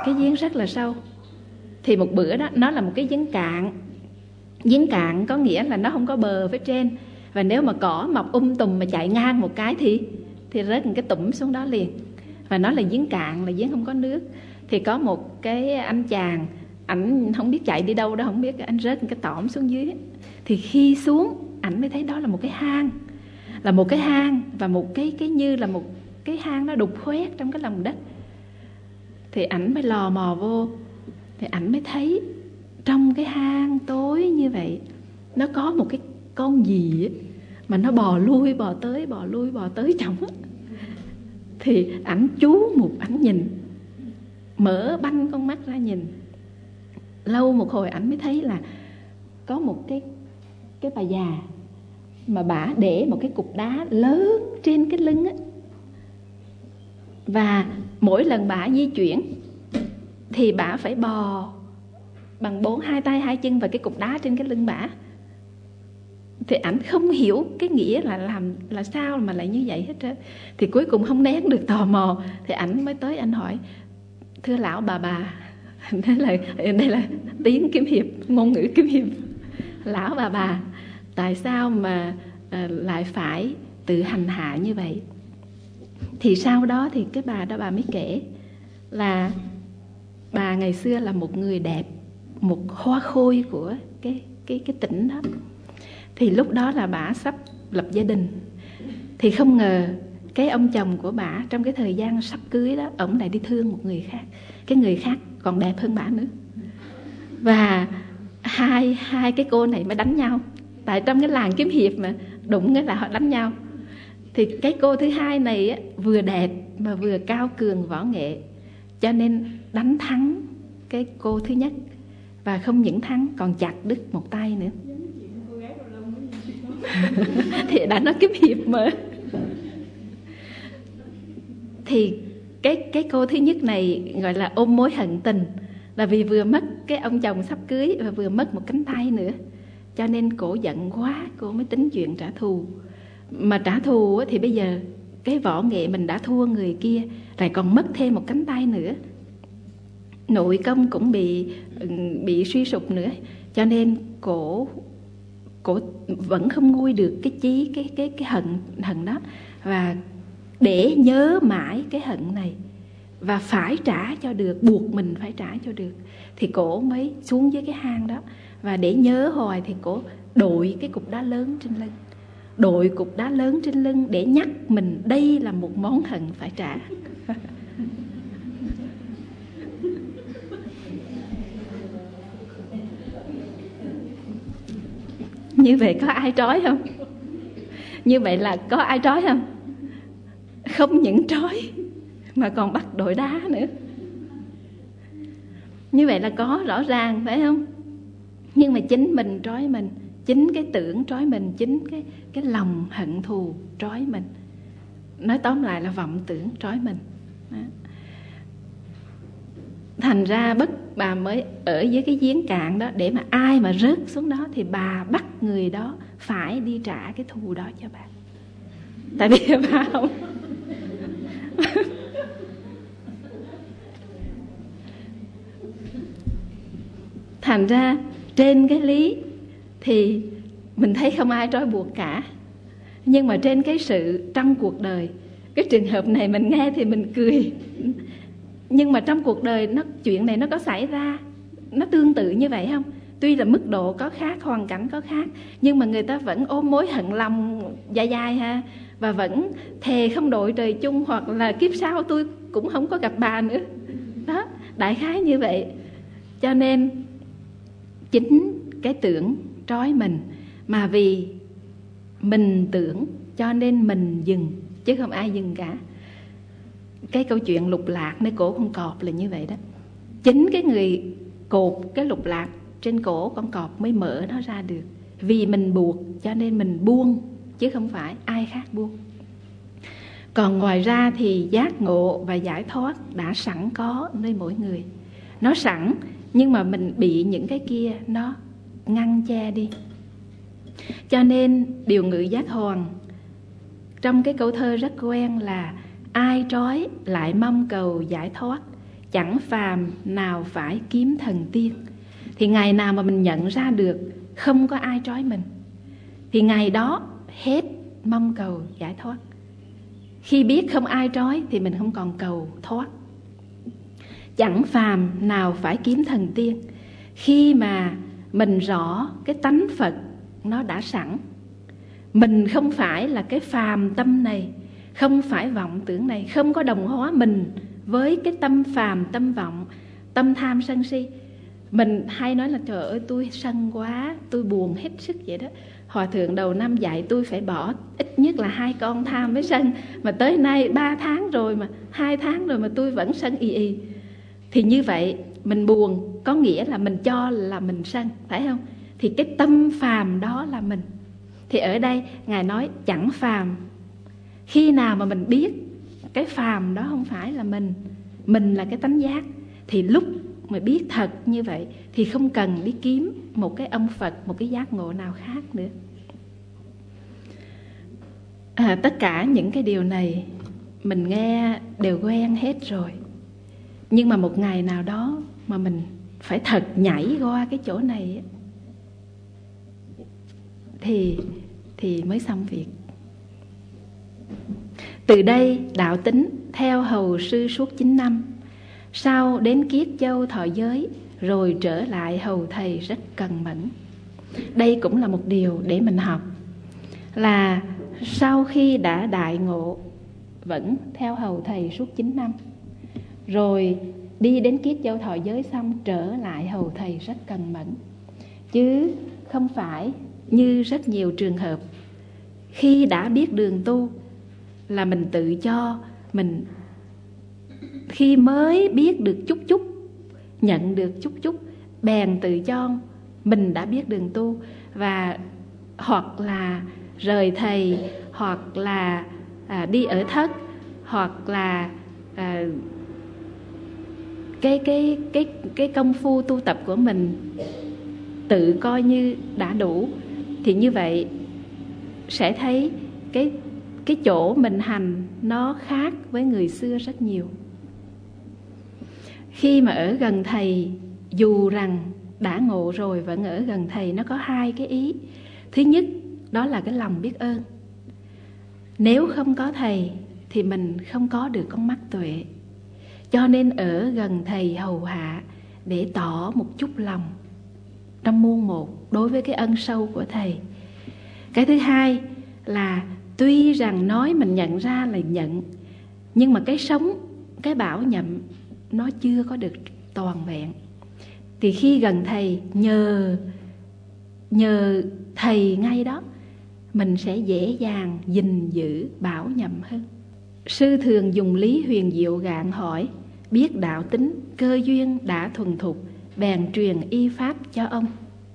cái giếng rất là sâu. Thì một bữa đó, nó là một cái giếng cạn. Giếng cạn có nghĩa là nó không có bờ phía trên, và nếu mà cỏ mọc tùm mà chạy ngang một cái thì rớt một cái tủm xuống đó liền. Và nó là giếng cạn, là giếng không có nước. Thì có một cái anh chàng, ảnh không biết chạy đi đâu đó, không biết, anh rớt một cái tỏm xuống dưới. Thì khi xuống, ảnh mới thấy đó là một cái hang. Là một cái hang, và một cái như là một cái hang nó đục khoét trong cái lòng đất. Thì ảnh mới lò mò vô, thì ảnh mới thấy trong cái hang tối như vậy, nó có một cái con gì ấy, mà nó bò lui bò tới, bò lui bò tới trong á. Thì ảnh chú mục, ảnh nhìn, mở banh con mắt ra nhìn. Lâu một hồi ảnh mới thấy là có một cái bà già, mà bả để một cái cục đá lớn trên cái lưng á. Và mỗi lần bả di chuyển thì bả phải bò bằng 2 tay 2 chân vào cái cục đá trên cái lưng bả. Thì ảnh không hiểu cái nghĩa là sao mà lại như vậy hết trơn. Thì cuối cùng không nén được tò mò, thì ảnh mới tới, ảnh hỏi: thưa lão bà đây là tiếng kiếm hiệp, ngôn ngữ kiếm hiệp. Lão bà, tại sao mà lại phải tự hành hạ như vậy? Thì sau đó thì cái bà đó, bà mới kể là bà ngày xưa là một người đẹp, một hoa khôi của cái tỉnh đó. Thì lúc đó là bà sắp lập gia đình. Thì không ngờ cái ông chồng của bà trong cái thời gian sắp cưới đó, ổng lại đi thương một người khác. Cái người khác còn đẹp hơn bà nữa. Và hai cái cô này mới đánh nhau. Tại trong cái làng kiếm hiệp mà đụng cái là họ đánh nhau. Thì cái cô thứ hai này á, vừa đẹp mà vừa cao cường võ nghệ, cho nên đánh thắng cái cô thứ nhất. Và không những thắng, còn chặt đứt một tay nữa. Thì đã nói kiếm hiệp mà. Thì cái cô thứ nhất này gọi là ôm mối hận tình, là vì vừa mất cái ông chồng sắp cưới và vừa mất một cánh tay nữa. Cho nên cổ giận quá, cổ mới tính chuyện trả thù. Mà trả thù thì bây giờ cái võ nghệ mình đã thua người kia, lại còn mất thêm một cánh tay nữa, nội công cũng bị suy sụp nữa. Cho nên cổ vẫn không nguôi được cái chí, cái hận đó. Và để nhớ mãi cái hận này và phải trả cho được, buộc mình phải trả cho được, thì cổ mới xuống dưới cái hang đó. Và để nhớ hoài thì cổ đội cái cục đá lớn trên lưng, đội cục đá lớn trên lưng để nhắc mình đây là một món hận phải trả. Như vậy có ai trói không? Như vậy là có ai trói không? Không những trói mà còn bắt đội đá nữa. Như vậy là có rõ ràng, phải không? Nhưng mà chính mình trói mình, chính cái tưởng trói mình, chính cái lòng hận thù trói mình. Nói tóm lại là vọng tưởng trói mình. Đó. Thành ra bà mới ở dưới cái giếng cạn đó, để mà ai mà rớt xuống đó thì bà bắt người đó phải đi trả cái thù đó cho bà. Tại vì bà không thành ra trên cái lý thì mình thấy không ai trói buộc cả. Nhưng mà trên cái sự trong cuộc đời, cái trường hợp này mình nghe thì mình cười. Nhưng mà trong cuộc đời chuyện này nó có xảy ra, nó tương tự như vậy không? Tuy là mức độ có khác, hoàn cảnh có khác, nhưng mà người ta vẫn ôm mối hận lòng dài ha. Và vẫn thề không đội trời chung, hoặc là kiếp sau tôi cũng không có gặp bà nữa. Đó, đại khái như vậy. Cho nên chính cái tưởng trói mình, mà vì mình tưởng cho nên mình dừng, chứ không ai dừng cả. Cái câu chuyện lục lạc nơi cổ con cọp là như vậy đó. Chính cái người cột cái lục lạc trên cổ con cọp mới mở nó ra được. Vì mình buộc cho nên mình buông, chứ không phải ai khác buông. Còn ngoài ra thì giác ngộ và giải thoát đã sẵn có nơi mỗi người. Nó sẵn, nhưng mà mình bị những cái kia nó ngăn che đi. Cho nên điều ngự giác hoàn trong cái câu thơ rất quen là: ai trói lại mong cầu giải thoát, chẳng phàm nào phải kiếm thần tiên. Thì ngày nào mà mình nhận ra được không có ai trói mình, thì ngày đó hết mong cầu giải thoát. Khi biết không ai trói thì mình không còn cầu thoát. Chẳng phàm nào phải kiếm thần tiên. Khi mà mình rõ cái tánh Phật nó đã sẵn, mình không phải là cái phàm tâm này, không phải vọng tưởng này, không có đồng hóa mình với cái tâm phàm, tâm vọng, tâm tham sân si. Mình hay nói là trời ơi tôi sân quá, tôi buồn hết sức vậy đó. Hòa thượng đầu năm dạy tôi phải bỏ ít nhất là 2 con tham với sân, mà tới nay 3 tháng rồi, mà 2 tháng rồi mà tôi vẫn sân ì ì. Thì như vậy mình buồn có nghĩa là mình cho là mình sân, phải không? Thì cái tâm phàm đó là mình. Thì ở đây Ngài nói chẳng phàm. Khi nào mà mình biết cái phàm đó không phải là mình là cái tánh giác, thì lúc mà biết thật như vậy thì không cần đi kiếm một cái ông Phật, một cái giác ngộ nào khác nữa. Tất cả những cái điều này mình nghe đều quen hết rồi. Nhưng mà một ngày nào đó mà mình phải thật nhảy qua cái chỗ này thì mới xong việc. Từ đây đạo tính theo hầu sư suốt 9 năm, sau đến Kiết Châu thọ giới, rồi trở lại hầu thầy rất cần mẫn. Đây cũng là một điều để mình học, là sau khi đã đại ngộ vẫn theo hầu thầy suốt 9 năm, rồi đi đến Kiết Châu thọ giới xong trở lại hầu thầy rất cần mẫn. Chứ không phải như rất nhiều trường hợp khi đã biết đường tu là mình tự cho mình, khi mới biết được chút chút, nhận được chút chút, bèn tự cho mình đã biết đường tu, và hoặc là rời thầy, hoặc là đi ở thất, hoặc là cái công phu tu tập của mình tự coi như đã đủ. Thì như vậy sẽ thấy cái chỗ mình hành nó khác với người xưa rất nhiều. Khi mà ở gần thầy, dù rằng đã ngộ rồi vẫn ở gần thầy, nó có 2 cái ý. Thứ nhất, đó là cái lòng biết ơn. Nếu không có thầy thì mình không có được con mắt tuệ, cho nên ở gần thầy hầu hạ để tỏ một chút lòng trong muôn một đối với cái ân sâu của thầy. Cái thứ hai là tuy rằng nói mình nhận ra là nhận, nhưng mà cái sống, cái bảo nhậm nó chưa có được toàn vẹn. Thì khi gần thầy, nhờ thầy ngay đó, mình sẽ dễ dàng gìn giữ bảo nhậm hơn. Sư thường dùng lý huyền diệu gạn hỏi, biết đạo tính, cơ duyên đã thuần thục, bèn truyền y pháp cho ông.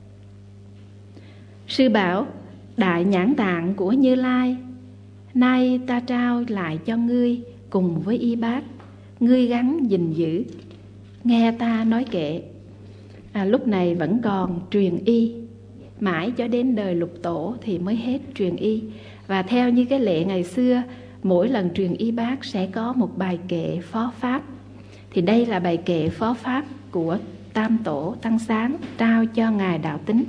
Sư bảo, đại nhãn tạng của Như Lai nay ta trao lại cho ngươi cùng với y bát, ngươi gắng gìn giữ, nghe ta nói kệ. Lúc này vẫn còn truyền y, mãi cho đến đời Lục Tổ thì mới hết truyền y. Và theo như cái lệ ngày xưa, mỗi lần truyền y bát sẽ có một bài kệ phó pháp. Thì đây là bài kệ phó pháp của Tam Tổ Tăng Sáng trao cho Ngài Đạo Tính.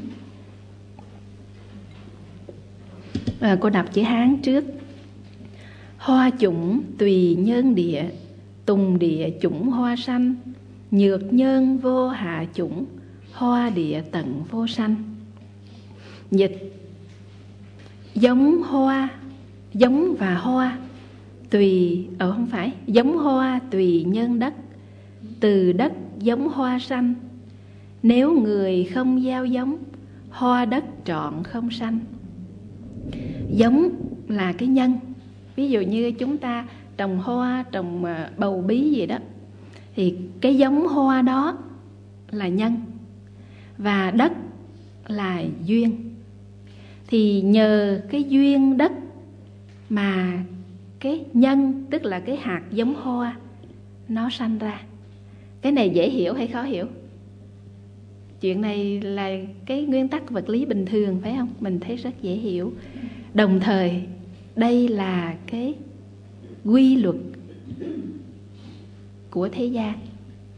Cô đọc chữ Hán trước. Hoa chủng tùy nhân địa, tùng địa chủng hoa xanh, nhược nhân vô hạ chủng, hoa địa tận vô sanh. Dịch: giống hoa, giống và hoa tùy, không phải, giống hoa tùy nhân đất, từ đất giống hoa xanh. Nếu người không gieo giống, hoa đất trọn không sanh. Giống là cái nhân. Ví dụ như chúng ta trồng hoa, trồng bầu bí gì đó, thì cái giống hoa đó là nhân, và đất là duyên. Thì nhờ cái duyên đất mà cái nhân, tức là cái hạt giống hoa, nó sanh ra. Cái này dễ hiểu hay khó hiểu? Chuyện này là cái nguyên tắc vật lý bình thường, phải không? Mình thấy rất dễ hiểu. Đồng thời đây là cái quy luật của thế gian.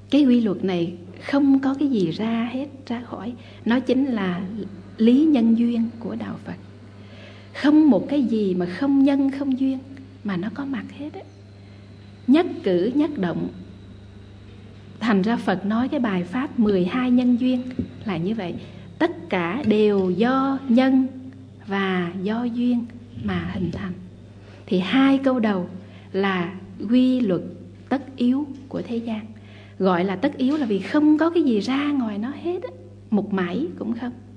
Cái quy luật này không có cái gì ra hết, ra khỏi. Nó chính là lý nhân duyên của đạo Phật. Không một cái gì mà không nhân không duyên mà nó có mặt hết á. Nhất cử nhất động. Thành ra Phật nói cái bài pháp 12 nhân duyên là như vậy. Tất cả đều do nhân và do duyên mà hình thành. Thì hai câu đầu là quy luật tất yếu của thế gian. Gọi là tất yếu là vì không có cái gì ra ngoài nó hết á, một mảy cũng không.